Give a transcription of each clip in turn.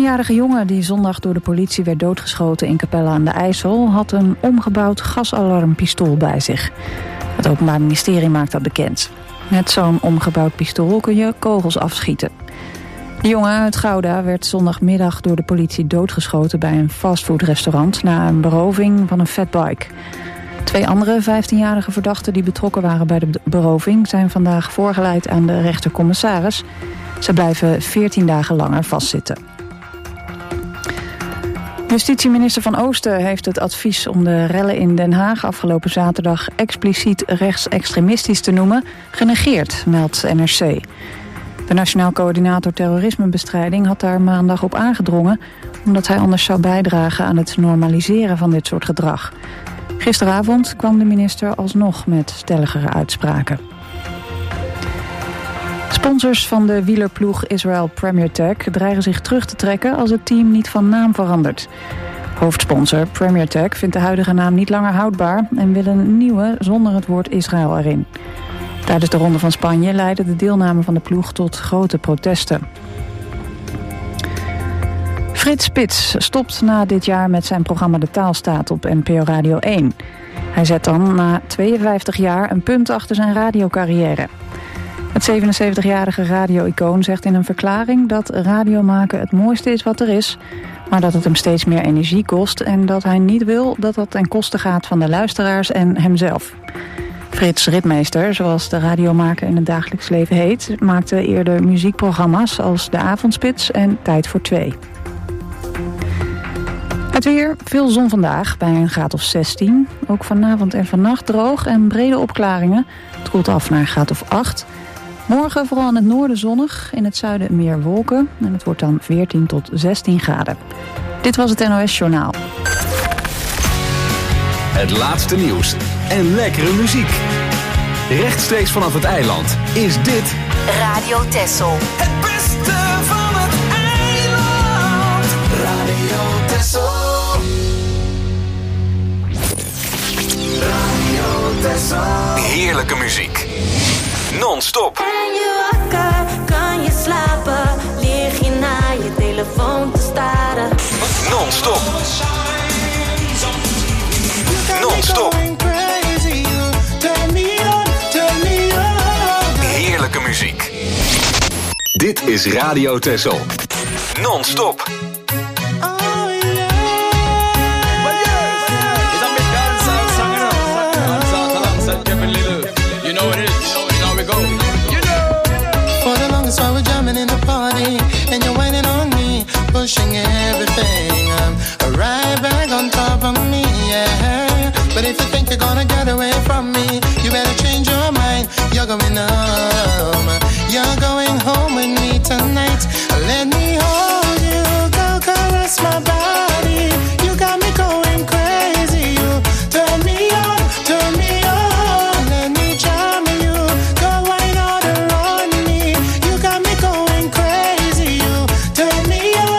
15-jarige jongen die zondag door de politie werd doodgeschoten in Capelle aan de IJssel had een omgebouwd gasalarmpistool bij zich. Het Openbaar Ministerie maakt dat bekend. Met zo'n omgebouwd pistool kun je kogels afschieten. De jongen uit Gouda werd zondagmiddag door de politie doodgeschoten bij een fastfoodrestaurant na een beroving van een fatbike. 2 andere 15-jarige verdachten die betrokken waren bij de beroving zijn vandaag voorgeleid aan de rechtercommissaris. Ze blijven 14 dagen langer vastzitten. Justitieminister Van Oosten heeft het advies om de rellen in Den Haag afgelopen zaterdag expliciet rechtsextremistisch te noemen genegeerd, meldt NRC. De Nationaal Coördinator Terrorismebestrijding had daar maandag op aangedrongen, omdat hij anders zou bijdragen aan het normaliseren van dit soort gedrag. Gisteravond kwam de minister alsnog met stelligere uitspraken. Sponsors van de wielerploeg Israel Premier Tech dreigen zich terug te trekken als het team niet van naam verandert. Hoofdsponsor Premier Tech vindt de huidige naam niet langer houdbaar en wil een nieuwe zonder het woord Israël erin. Tijdens de Ronde van Spanje leidde de deelname van de ploeg tot grote protesten. Frits Spits stopt na dit jaar met zijn programma De Taalstaat op NPO Radio 1. Hij zet dan na 52 jaar een punt achter zijn radiocarrière. Het 77-jarige radio-icoon zegt in een verklaring dat radio maken het mooiste is wat er is, maar dat het hem steeds meer energie kost en dat hij niet wil dat dat ten koste gaat van de luisteraars en hemzelf. Frits Ritmeester, zoals de radiomaker in het dagelijks leven heet, maakte eerder muziekprogramma's als De Avondspits en Tijd voor 2. Het weer, veel zon vandaag, bij een graad of 16. Ook vanavond en vannacht droog en brede opklaringen. Het koelt af naar een graad of 8. Morgen vooral in het noorden zonnig, in het zuiden meer wolken. En het wordt dan 14 tot 16 graden. Dit was het NOS Journaal. Het laatste nieuws en lekkere muziek. Rechtstreeks vanaf het eiland is dit Radio Texel. Het beste van het eiland. Radio Texel. Radio Texel. heerlijke muziek. Non-stop. Ben je wakker, kan je slapen? Lig je naar je telefoon te staren? Non-stop. Non-stop. Heerlijke muziek. Dit is Radio Texel. Non-stop. Pushing everything, right back on top of me, yeah. But if you think you're gonna get away from me, you better change your mind. You're going home. You're going home with me tonight. Let me hold you, go caress my body. You got me going crazy. You turn me on, turn me on. Let me charm you, go wine all around me. You got me going crazy. You turn me on.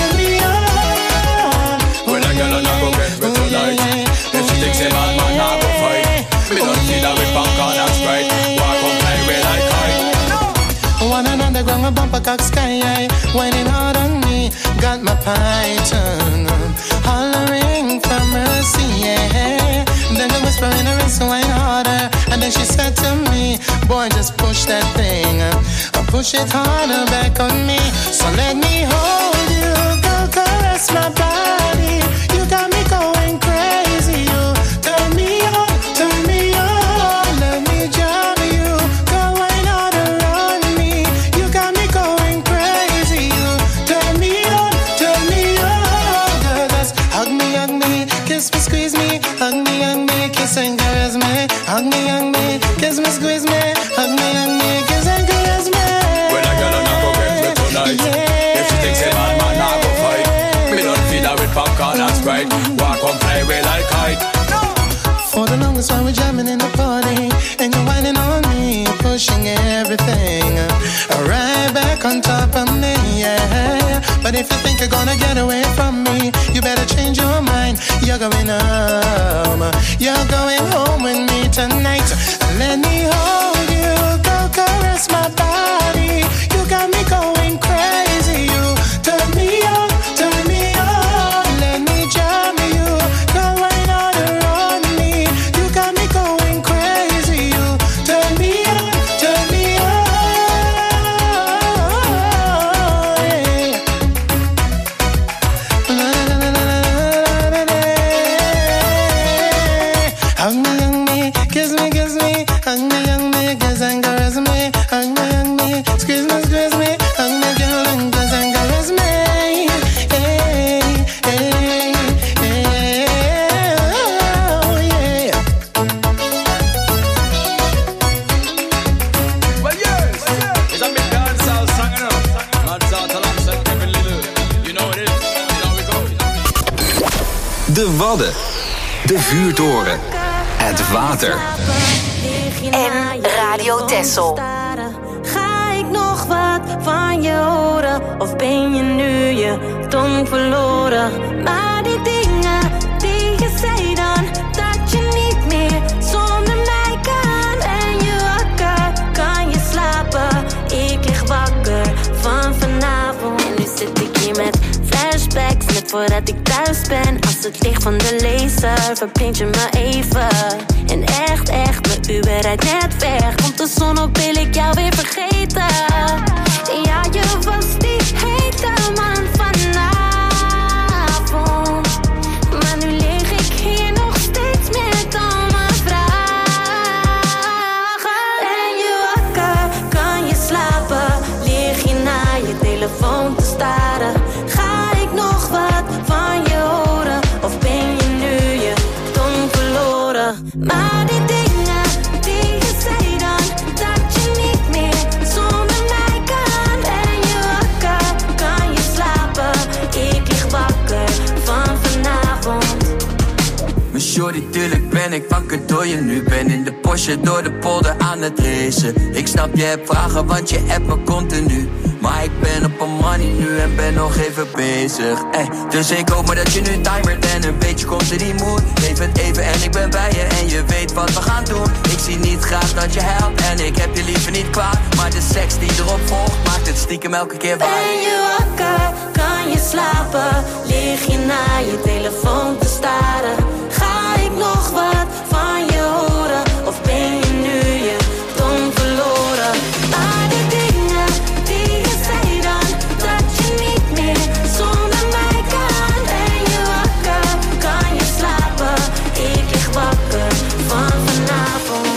A bumper cock sky, whining hard on me, got my python hollering for mercy, yeah. Then the whisper in her ear, whine harder, and then she said to me, boy, just push that thing, push it harder back on me. So let me hold you, go caress my body. You got me going crazy. You turn me on, turn me on. Let me jam you, go wine all around me. You got me going crazy. You turn me on, turn me on. Girl, just hug me, kiss me, squeeze me. Hug me, kiss and caress me. Hug me, kiss me, squeeze me. Hug me, kiss and caress me. When I get on, I go get me tonight. Yeah. If she thinks a bad man, I go fight. Me don't feed her with popcorn and Sprite. Walk on, play with like kite. For the longest while we're jamming in the party, and you're whining on me, pushing everything right back on top of me, yeah. But if you think you're gonna get away from me, you better change your mind. You're going home. You're going home with me tonight. Let me hold you, go caress my body. You got me going crazy. You turn me on, De Wadden, de vuurtoren, het water. En Radio Texel. Ga ik nog wat van je horen? Of ben je nu je tong verloren? Maar die dingen die je zei dan, dat je niet meer zonder mij kan. En je wakker, kan je slapen? Ik lig wakker van vanavond. En nu zit ik hier met flashbacks, net voordat ik thuis ben. Als het licht van de laser verblind je me even. En echt, mijn Uber rijdt net weg. Komt de zon op, wil ik jou weer vergeten. Ja, je was die hete man vanavond. Maar nu lig ik hier nog steeds met al mijn vragen. Ben je wakker, kan je slapen? Lig je naar je telefoon te staren? Ga ik nog wat van je horen? Of ben je nu je tong verloren? Maar die dingen die je zei dan, dat je niet meer zonder mij kan. En je wakker, kan je slapen? Ik lig wakker van vanavond. Mijn shorty, tuurlijk ben ik wakker door je nu. Ben in de Porsche door de polder aan het racen. Ik snap je hebt vragen, want je appt me continu. Maar ik ben op een money nu en ben nog even bezig. Dus ik hoop maar dat je nu timert en een beetje komt in die mood. Geef het even en ik ben bij je en je weet wat we gaan doen. Ik zie niet graag dat je helpt en ik heb je liever niet kwaad. Maar de seks die erop volgt maakt het stiekem elke keer waar. Ben je wakker, kan je slapen? Lig je naar je telefoon te staren? Ga ik nog wat van je horen? Of ben je nu je tong verloren? Maar die dingen die je zei dan, dat je niet meer zonder mij kan. Ben je wakker, kan je slapen? Ik lig wakker van vanavond.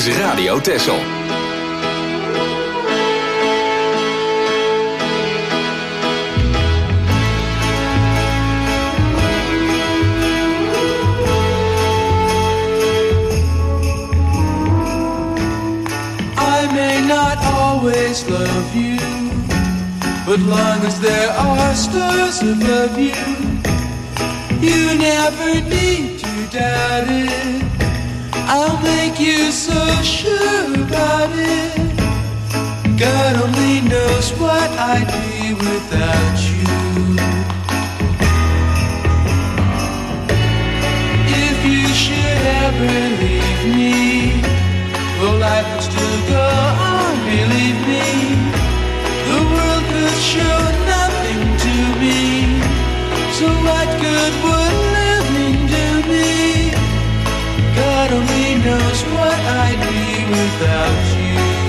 is Radio Texel. I may not always love you, but long as there are stars above you, you never need to doubt it. I'll make you so sure about it. God only knows what I'd be without you. If you should ever leave me, well, life would still go on, believe me. The world could show nothing to me, so what good would living do me? God only knows what I'd be without you.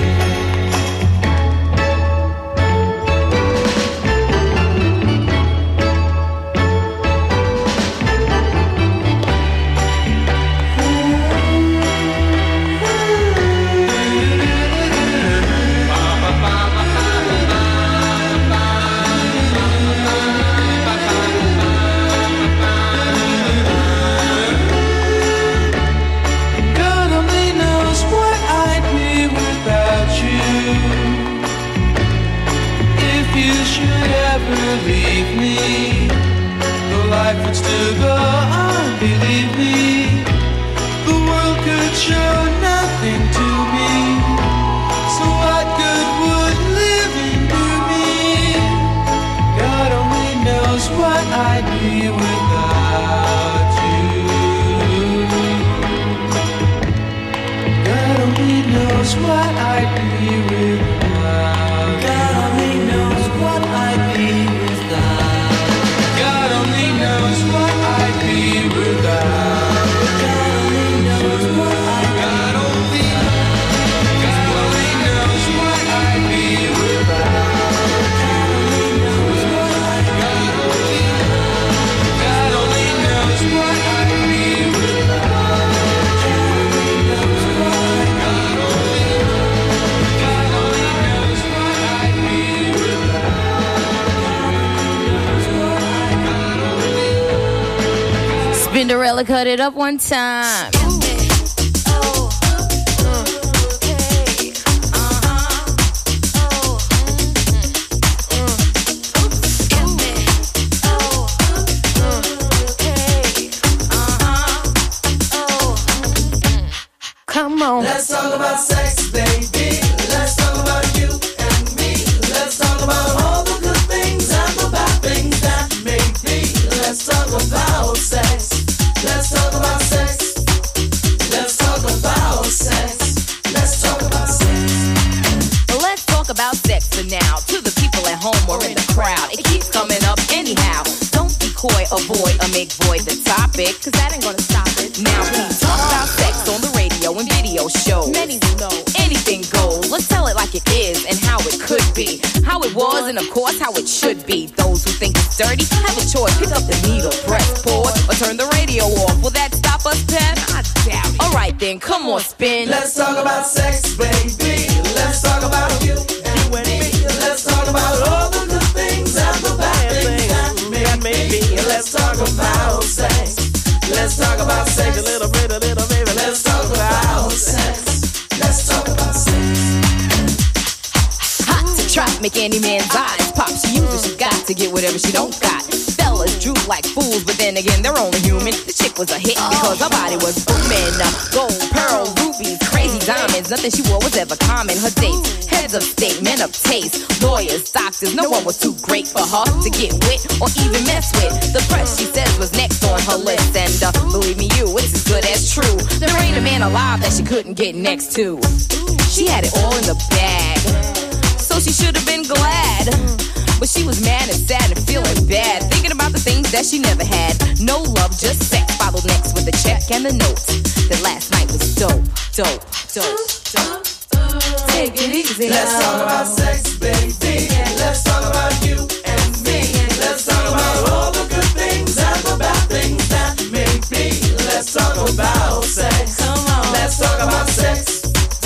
Leave me, the life would still go on, believe me. The world could show nothing to me, so what good would living do me? God only knows what I'd be without you. God only knows what I'd be without. God only knows what I'd be. God only knows what I'd be without. God only knows what I'd be. God only knows what I'd be without. God only knows what I'd be. God only knows what I'd be without. God only knows what I'd be. God only knows what I'd be without. Spinderella cut it up one time. Come on. Let's talk about sex, baby. Let's talk about you and me. Let's talk about all the good things and the bad things that make me. Let's talk about sex. Let's talk about sex. Let's talk about sex. Let's talk about sex. Let's talk about sex for now. To the people at home or in the crowd, it keeps coming up anyhow. Don't be coy, avoid, or make void the topic, cause that ain't gonna stop it. Now please talk about sex on the radio and video shows. Many will know anything goes. Let's tell it like it is and how it could be, how it was and of course how it should be. Those who think it's dirty have a choice. Pick up the needle, press pause, or turn the radio off. Will that stop us, Pep? I doubt it. Alright then, come on, spin. Let's talk about sex, baby. Let's talk about you and me. Let's talk about all the good things and the bad things that make me. Let's talk about sex. Let's talk about sex. A little baby. Let's talk about sex. Let's talk about sex. Hot to trap, make any man's eyes pop. She uses, she got to get whatever she don't got. Fellas droop like fools, but then again, they're only human. The chick was a hit because her body was booming. Gold, pearl, rubies, crazy diamonds. Nothing she wore was ever common. Her dates, heads of state, men of taste, lawyers, doctors. No one was too great for her to get with or even mess with. The press, she says, was next on her list. And believe me, it's as good as true. There ain't a man alive that she couldn't get next to. She had it all in the bag, so she should have been glad. But she was mad and sad and feeling bad, thinking about the things that she never had. No love, just sex, followed next with the check and the notes. That last night was dope. Take it easy. Let's talk about sex, baby. Let's talk about you and me. Let's talk about all the good things and the bad things that make me. Let's talk about sex. Come on. Let's talk about sex.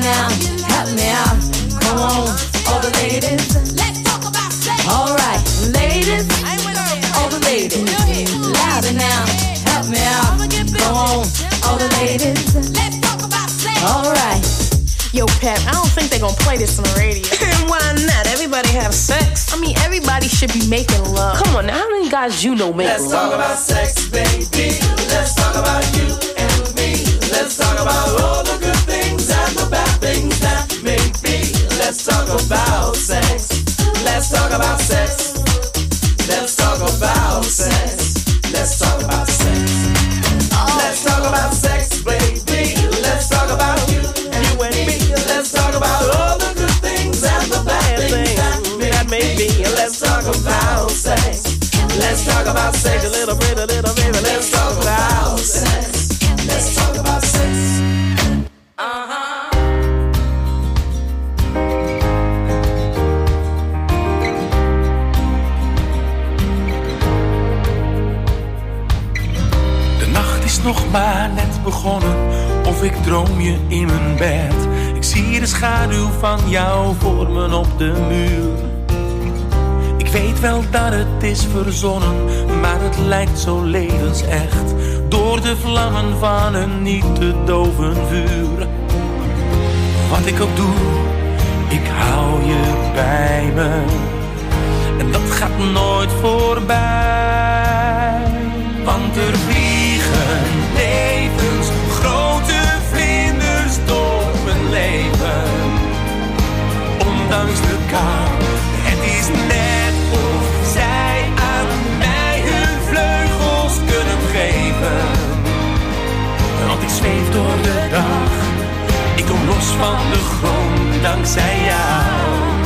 now, help me out. Come on, all the ladies. Let's talk about sex. All right, ladies, all the ladies. Louder now, help me out. Come on, all the ladies. Let's talk about sex. All right. Yo, Pep, I don't think they're gonna play this on the radio. Why not? Everybody have sex. I mean, everybody should be making love. Come on now, how many guys you know make love? Let's talk about sex, baby. Let's talk about you and me. Let's talk about all the good things and the bad things that may be. Let's talk about sex. Let's talk about sex. Let's talk about sex. Let's talk about sex. Let's talk about sex, baby. Let's talk about you and me. Let's talk about all the good things and the bad things that may be. Let's talk about sex. Let's talk about sex. A little bit, a little baby. Let's talk about sex. Let's talk about sex. De nacht is nog maar net begonnen, of ik droom je in mijn bed. Ik zie de schaduw van jou vormen op de muur. Ik weet wel dat het is verzonnen, maar het lijkt zo levensecht. Door de vlammen van een niet te doven vuur. Wat ik ook doe, ik hou je bij me. En dat gaat nooit voorbij. Want er vliegen levensgrote vlinders door mijn leven. Ondanks de kou, het is net of zij aan mij hun vleugels kunnen geven. Want ik zweef door de dag, ik kom los van de grond dankzij jou.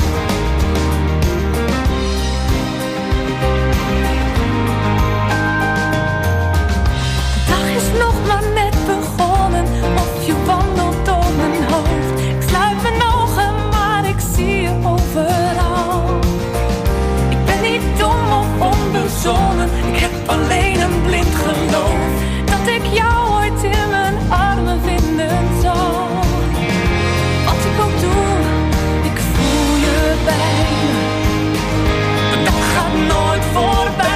Nog maar net begonnen, of je wandelt door mijn hoofd. Ik sluit mijn ogen, maar ik zie je overal. Ik ben niet dom of onbezonnen, ik heb alleen een blind geloof dat ik jou ooit in mijn armen vinden zal. Wat ik ook doe, ik voel je bij me. De dag gaat nooit voorbij.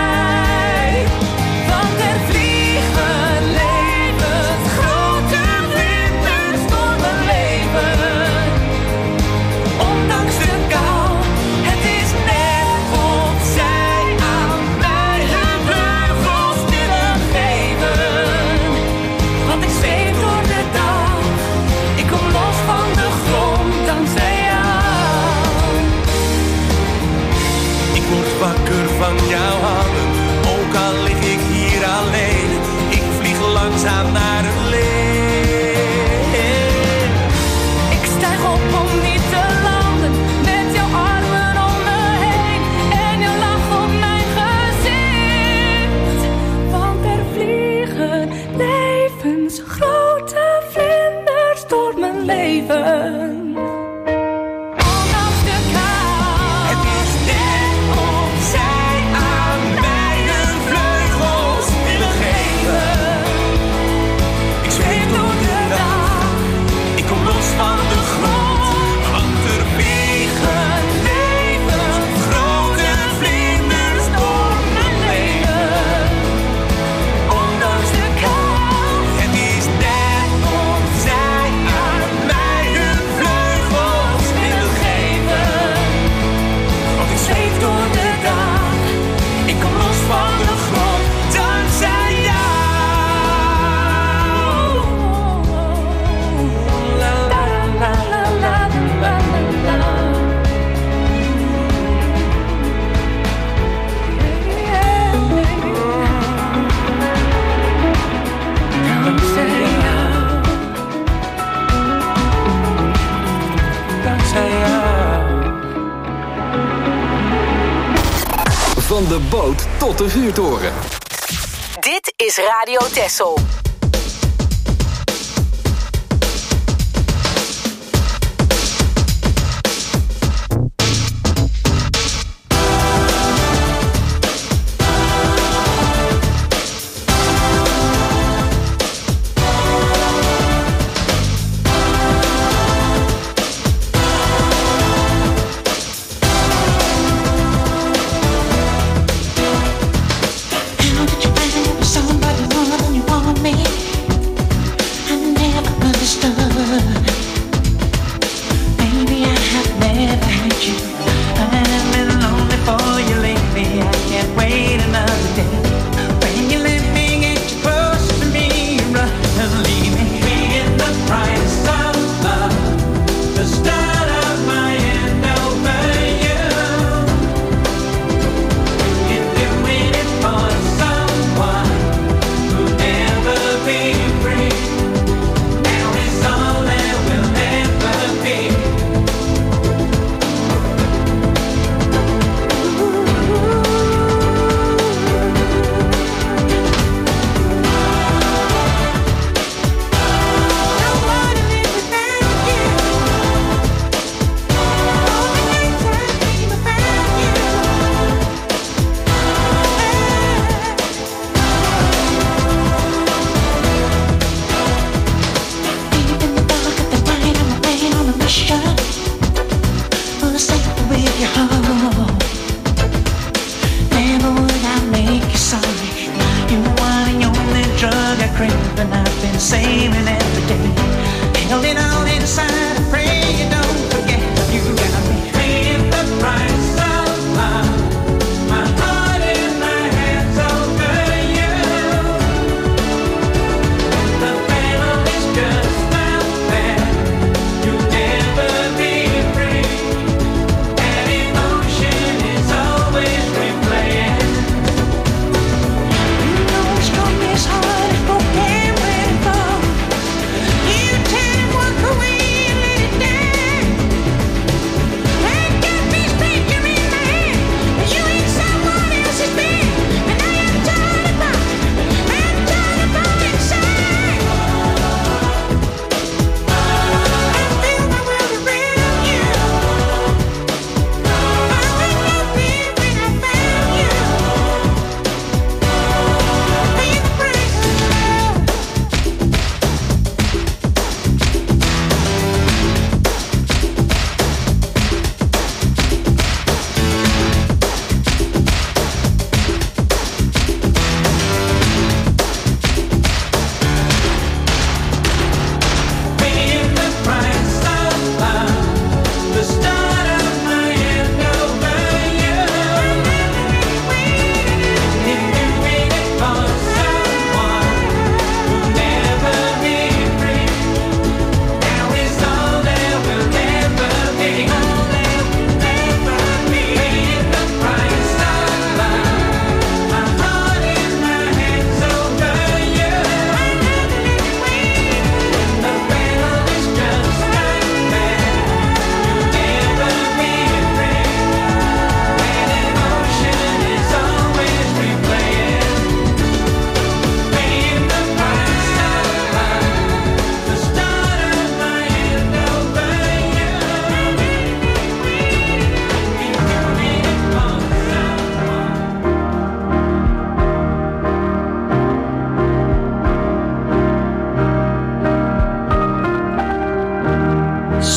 Wakker van jouw handen, ook al lig ik hier alleen. Ik vlieg langzaam naar het licht. Ik stijg op om niet te landen, met jouw armen om me heen. En je lach op mijn gezicht. Want er vliegen levensgrote vlinders door mijn leven. Van de boot tot de vuurtoren. Dit is Radio Texel.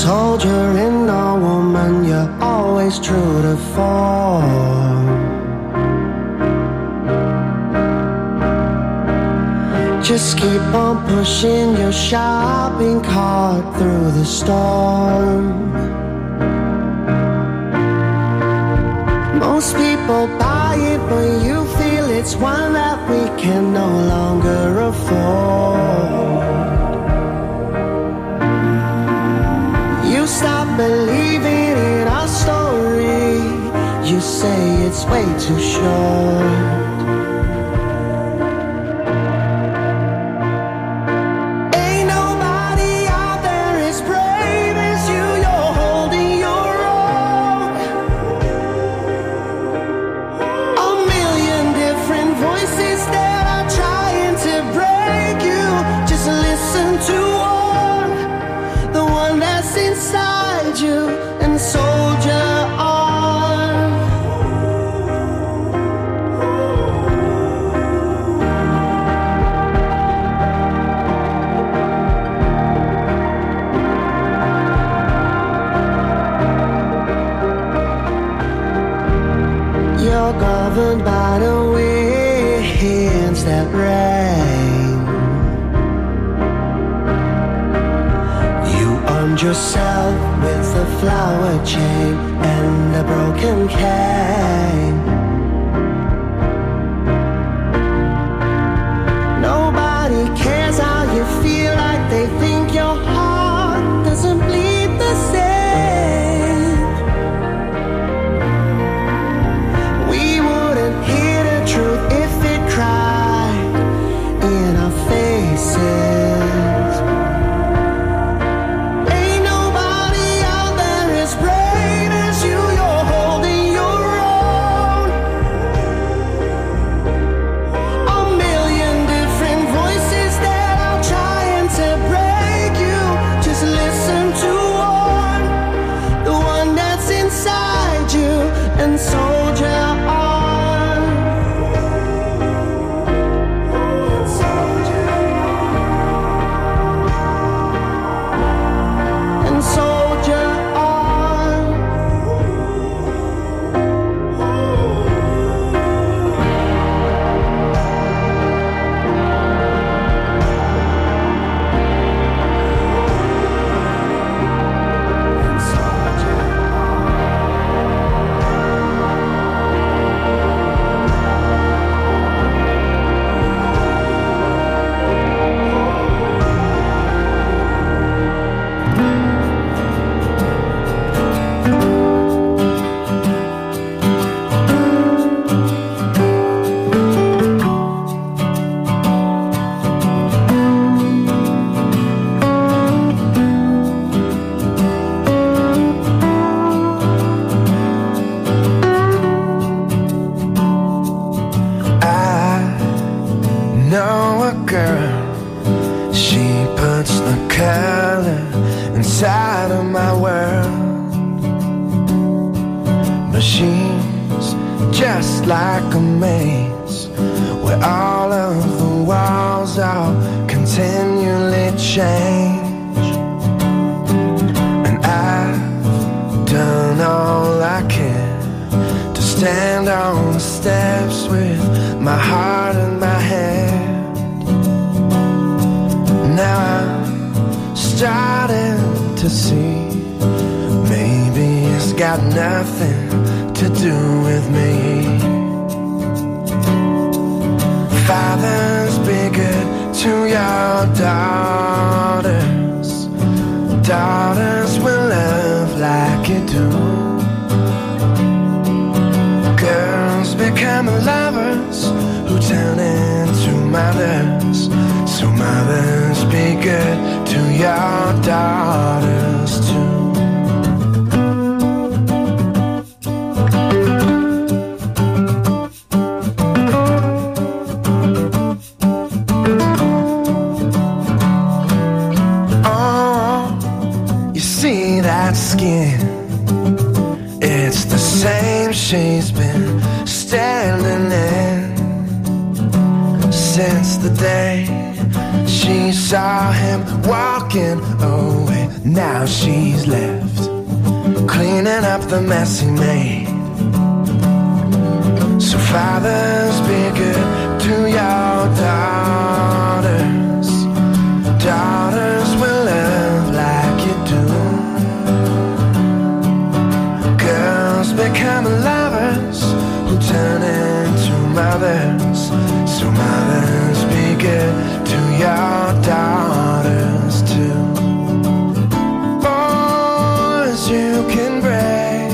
soldier in a woman, you're always true to form. Just keep on pushing your shopping cart through the storm. Most people buy it, but you feel it's one that we can no longer afford. You stop believing in our story. You say it's way too short. Governed by the winds that rain. You armed yourself with a flower chain and a broken cane. Nobody cares how you feel, like they think your heart doesn't bleed the same. She's been standing in since the day she saw him walking away. Now she's left cleaning up the mess he made. So fathers, be good to your daughters. Daughters will love like you do. Girls become lovers who turn into mothers. So mothers, be good to your daughters too. Boys, you can break.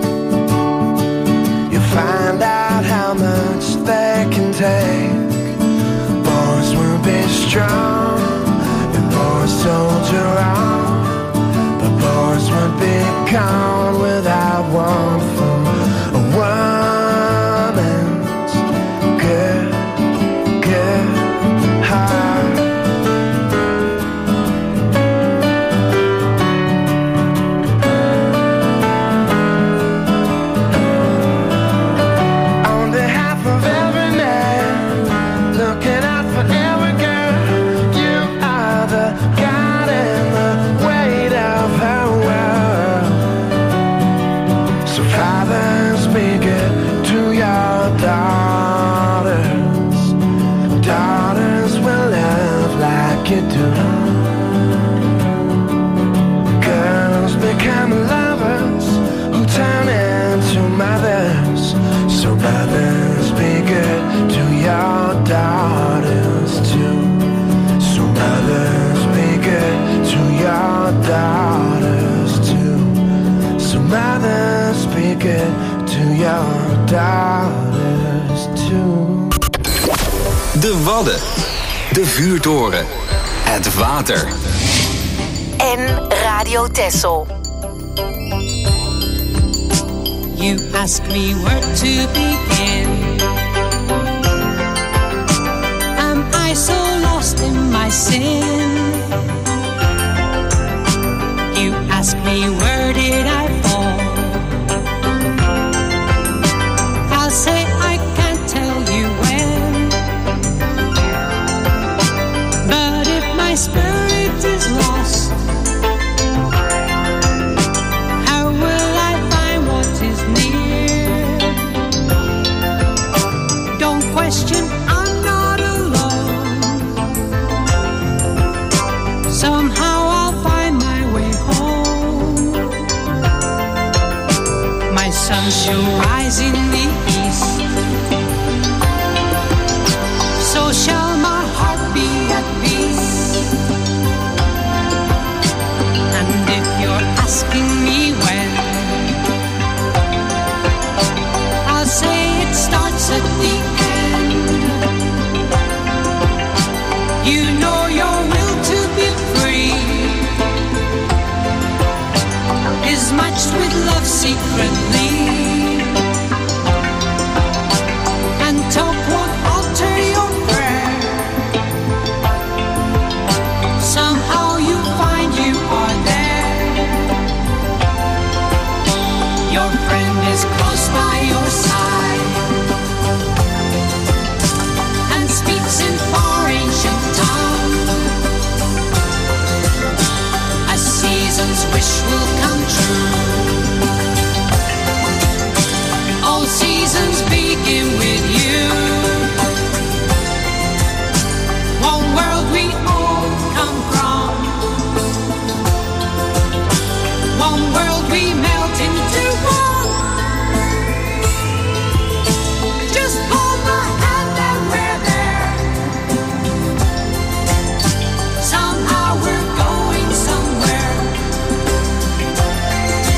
You'll find out how much they can take. Boys will be strong and boys soldier on, but boys would be gone without one from a woman's good heart. On behalf of every man looking out for every girl, you are the God and the weight of her world. So fathers, be good to your daughters. Daughters will love like you do. Girls become lovers who turn into mothers. So mothers, be good to your daughters too. So mothers, be good to your daughters too. So mothers, be good to your daughters too. De Wadden. De Vuurtoren. Het water. En Radio Texel. You ask me where to begin. Am I so lost in my sin? You ask me where did I fall? I'll say I can't tell you when. But if my spirit is lost, how will I find what is near? Don't question, I'm not alone. Somehow I'll find my way home. My sun shall rise in the east, so shall my heart be at peace. And if you're asking me when, I'll say it starts at the end. You know your will to be free is matched with love secretly, and talk won't alter your prayer. Somehow you find you are there. Your friend is close by your side and speaks in far ancient tongue. A season's wish will come true. All seasons begin with you. One world we all come from. One world we melt into one. Just hold my hand and we're there. Somehow we're going somewhere.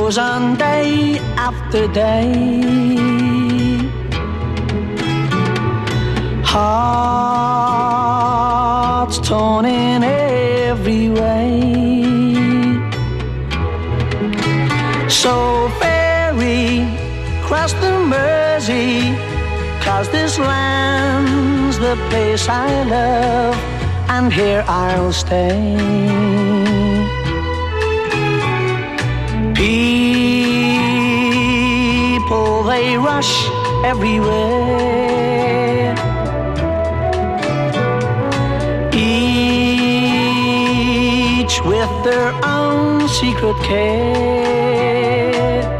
goes on day after day. Hearts torn in every way. So ferry cross the Mersey, 'cause this land's the place I love, and here I'll stay. People, they rush everywhere, each with their own secret care.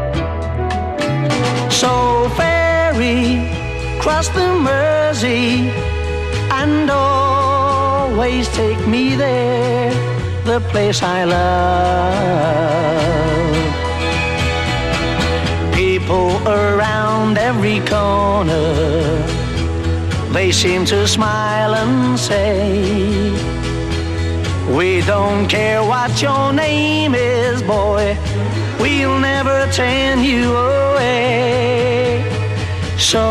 So ferry cross the Mersey and always take me there, the place I love. People around every corner, they seem to smile and say, we don't care what your name is, boy, we'll never turn you away. So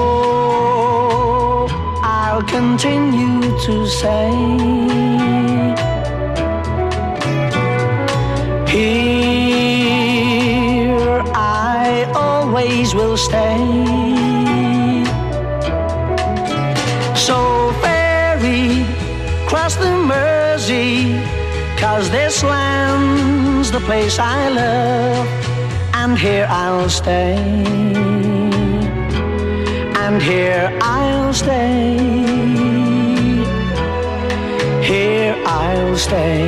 I'll continue to say, here I always will stay. So ferry cross the Mersey, 'cause this land's the place I love, and here I'll stay. And here I'll stay. Here I'll stay.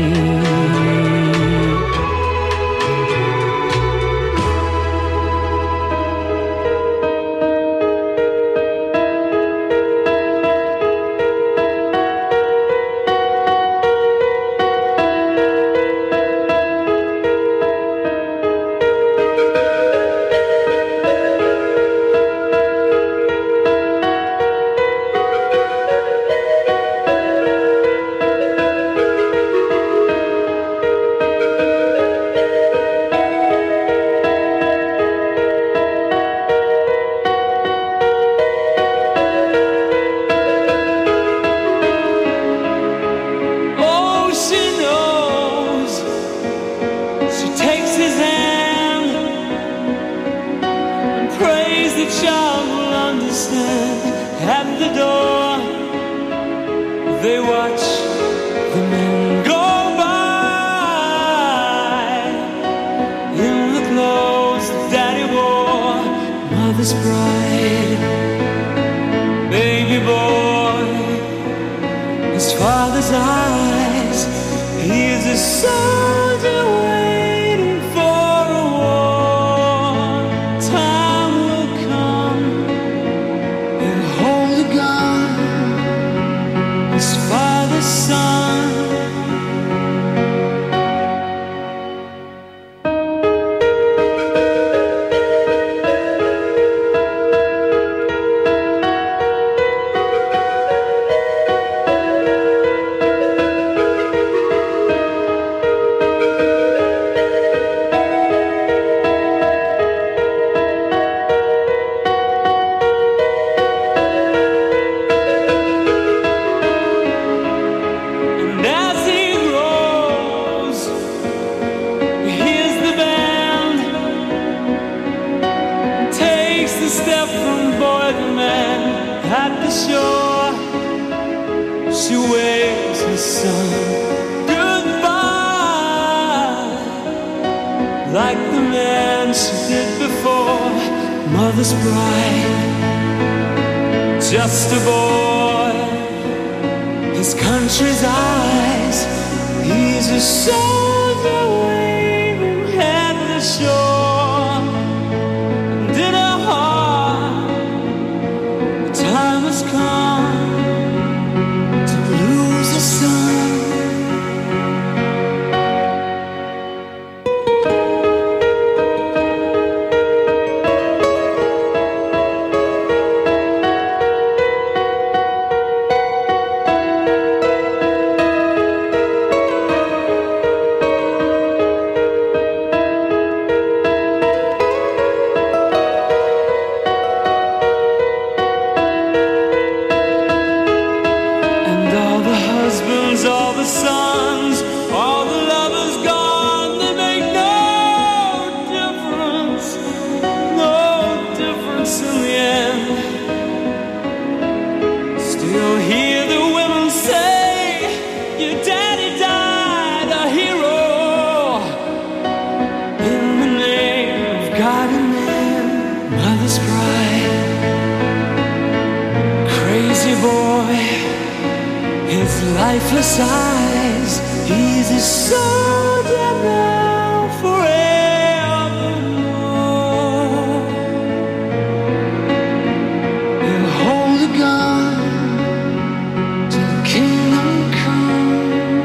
lifeless eyes, easy so now forevermore. And hold the gun till the kingdom come.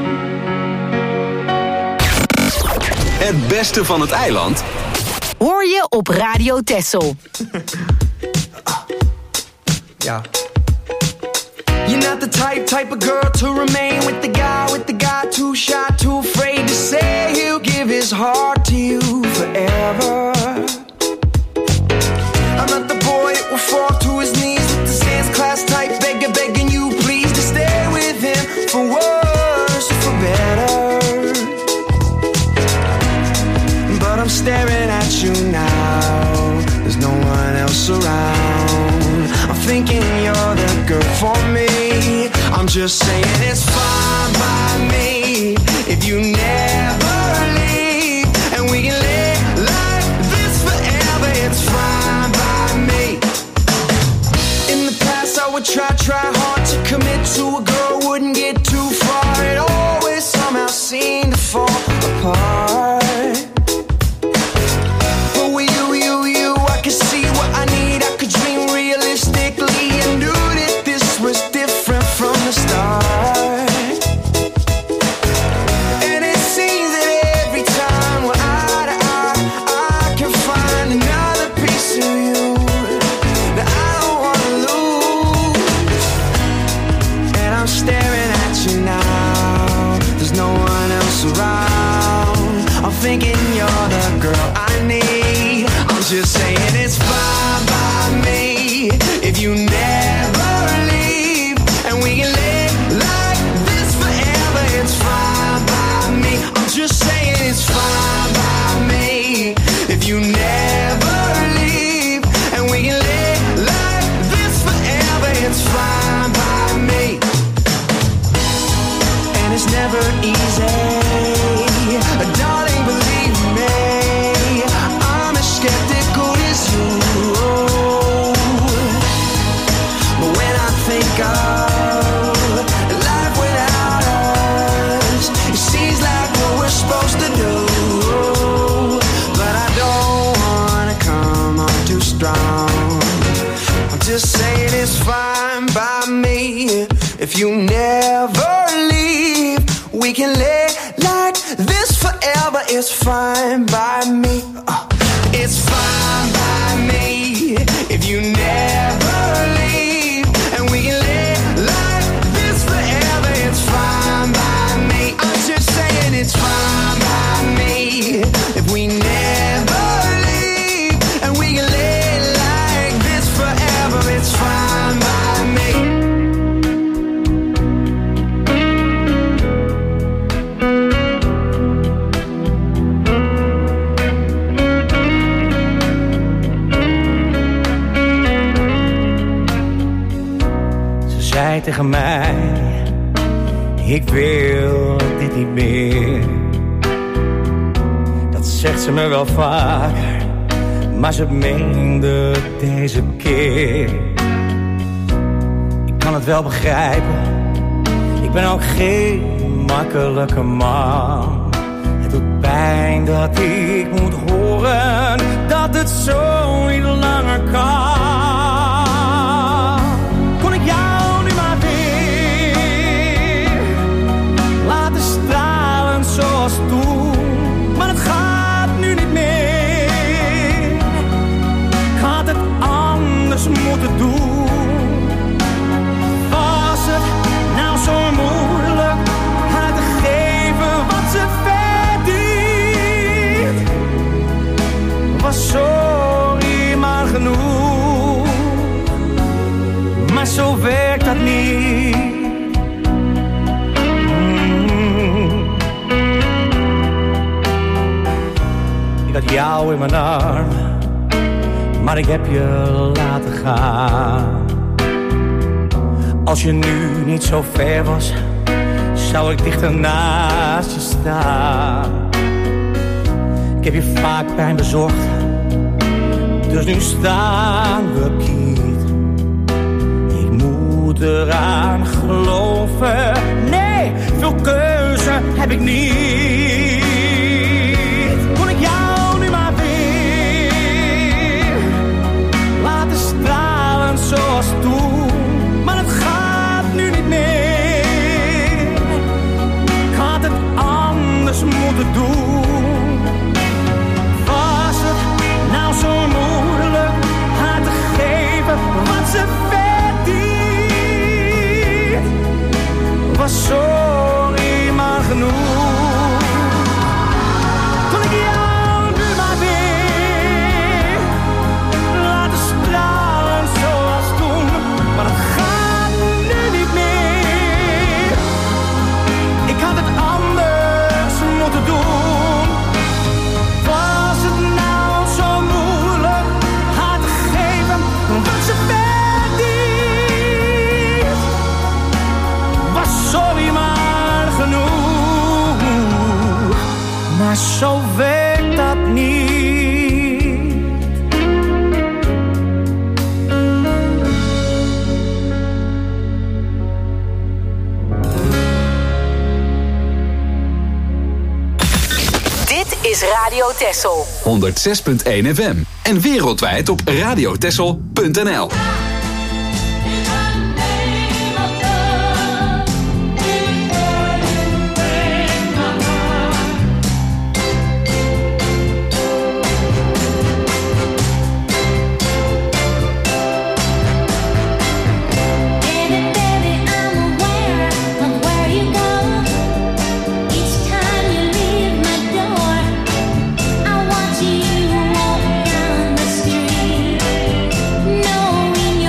Het beste van het eiland hoor je op Radio Texel. Yeah. You're not the type of girl to remain with the guy too shy, too afraid to say he'll give his heart to you forever. I'm not the boy that will fall to his knees with the dance class type begging you please to stay with him for worse or for better. But I'm staring at you now, there's no one else around. I'm thinking you're the girl for me. I'm just saying it's fine by me if you never leave, and we can live like this forever. It's fine by me. In the past I would try hard to commit to a girl, wouldn't get too far. It always somehow seemed to fall apart. But with you, I could see what I need. I could dream realistically and knew that this was different from the start. And it seems that every time we're eye to eye, I can find another piece of you that I don't wanna lose. And I'm staring at you now, there's no one else around. I'm thinking you're the girl I need. I'm just saying it's fine by me if you never leave, and we can live like this forever. It's fine by me. I'm just saying it's fine by me if you never leave, and we can live like this forever. It's fine by me. And it's never easy, darling, believe me. I'm as skeptical as you. But when I think of life without us, it seems like what we're supposed to do. But I don't wanna come on too strong. I'm just saying it's fine by me if you never leave. We can live like this forever. It's fine by me. It's fine by me if you never leave, and we can live like this forever. It's fine by me. I'm just saying it's fine by me if we never leave, and we can live like this forever. It's fine by me. Zei tegen mij, ik wil dit niet meer. Dat zegt ze me wel vaker, maar ze meende deze keer. Ik kan het wel begrijpen, ik ben ook geen makkelijke man. Het doet pijn dat ik moet horen dat het zo niet langer kan. Zoals toen, maar het gaat nu niet meer. Ik had het anders moeten doen. Was het nou zo moeilijk haar te geven wat ze verdient? Was sorry maar genoeg, maar zo werkt dat niet. Ik had jou in mijn armen, maar ik heb je laten gaan. Als je nu niet zo ver was, zou ik dichter naast je staan. Ik heb je vaak pijn bezorgd, dus nu staan we kiet. Ik moet eraan geloven zo ver. Nee, veel keuze heb ik niet. Kon ik jou nu maar weer laten stralen zoals toen. Maar het gaat nu niet meer. Ik had het anders moeten doen. Was het nou zo moeilijk haar te geven wat ze verdient? Was sorry maar genoeg. Kon ik jou nu maar weer laten stralen zoals toen. Maar het gaat nu niet meer. Ik had het anders moeten doen. Was het nou zo moeilijk haar te geven wat ze verdient? Was sorry maar genoeg. Maar zo werkt dat niet. Dit is Radio Texel. 106.1 FM. En wereldwijd op radiotexel.nl. Knowing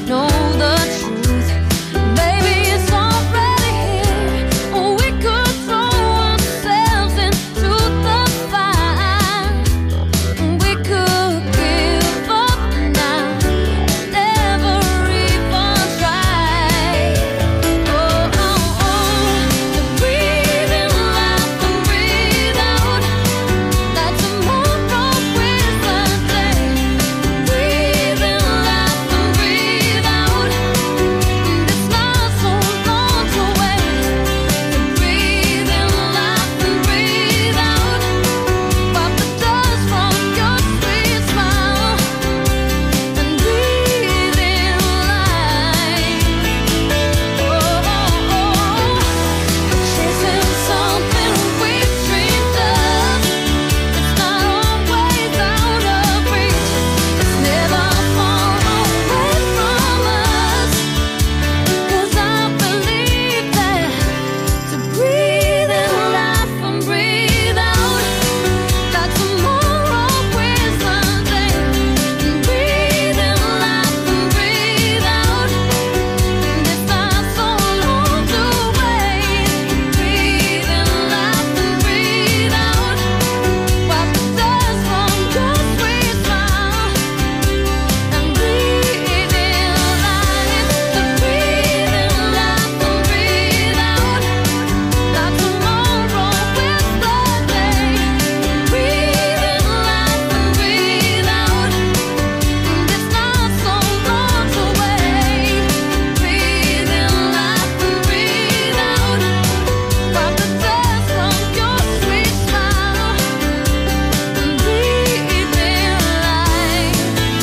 know the truth. Baby, it's already here. We could throw ourselves into the fire. We could give up now, never even try. Oh, oh, oh, to breathe in life and breathe out. That tomorrow is the day. Breathe in life and breathe out. It's not so long to wait. To breathe in life and breathe out. Wipe the dust from your sweet smile and breathe in life. Oh, oh, oh. Chasing something we've dreamed of. It's not always out of reach. It's never far away from us. 'Cause I believe that to breathe in life and breathe out. That tomorrow is the day. Breathe in life and breathe out. It's not so long to wait. Breathe in life and breathe out. Wipe the dust from your sweet smile and breathe in life. To breathe in life and breathe out. That tomorrow is the day. Breathe in life and breathe out. It's not so long to wait. Breathe in life and breathe out. Wipe the dust from your sweet smile and breathe in life.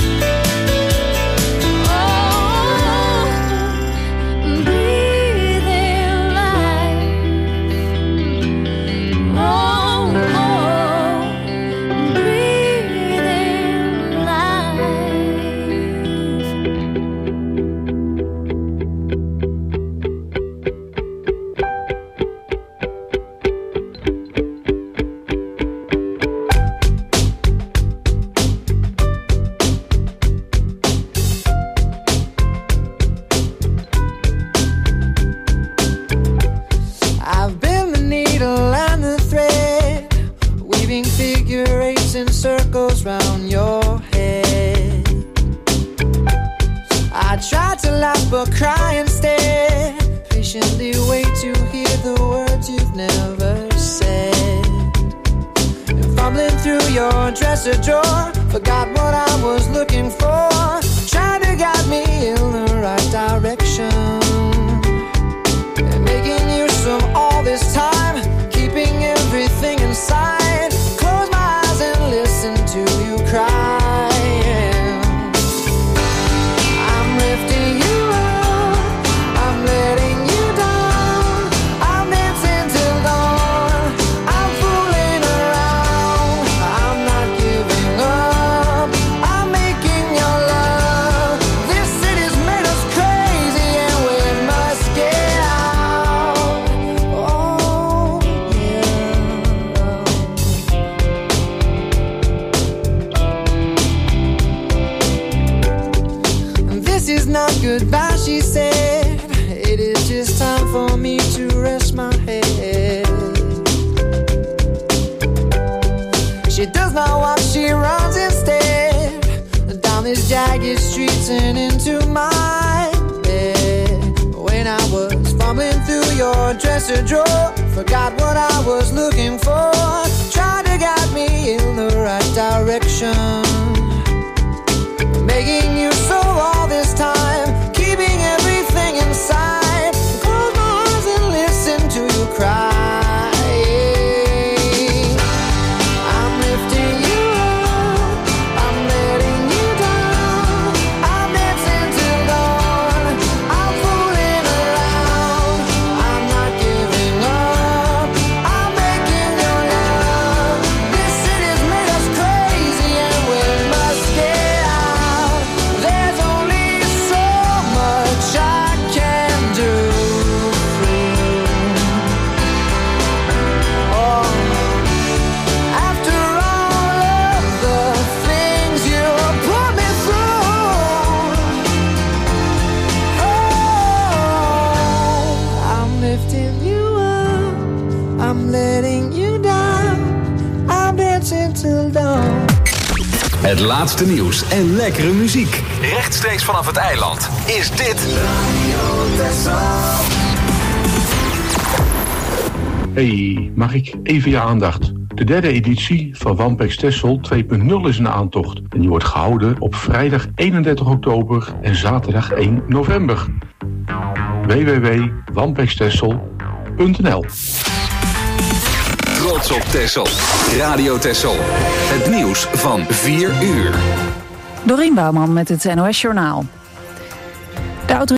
Oh, breathe in life. Oh, breathe I've been the needle and the thread, weaving figure eights and circles round your head. I tried to laugh but cry instead, patiently wait to hear the words you've never said. And fumbling through your dresser drawer, forgot what I was looking for, trying to guide me in the right direction. And making use of all this time, keeping everything inside. Close my eyes and listen to you crying. I'm lifting you up, I'm letting you down. I'm dancing till dawn, I'm fooling around. I'm not giving up, I'm making your love. This city's made us crazy and we must get out. Oh, yeah. This is not goodbye, she said. It is just time for me to rest my head. She does not walk, she runs instead, down these jagged streets and into my bed. When I was fumbling through your dresser drawer, forgot what I was looking for, tried to guide me in the right direction. Making you so all this time, keeping everything inside. Close my eyes and listen to you cry. I'm lifting you up, I'm letting you down. I'm dancing till dawn, I'm fooling around. I'm not giving up, I'm making your love. This city's made us crazy and we must get out. There's only so Het laatste nieuws en lekkere muziek. Rechtstreeks vanaf het eiland is dit Hey, mag ik even je aandacht? De derde editie van Wampex Texel 2.0 is in aantocht. En die wordt gehouden op vrijdag 31 oktober en zaterdag 1 november. www.wampextexel.nl Trots op Texel. Radio Texel. Het nieuws van 4 uur. Dorien Bouwman met het NOS Journaal. De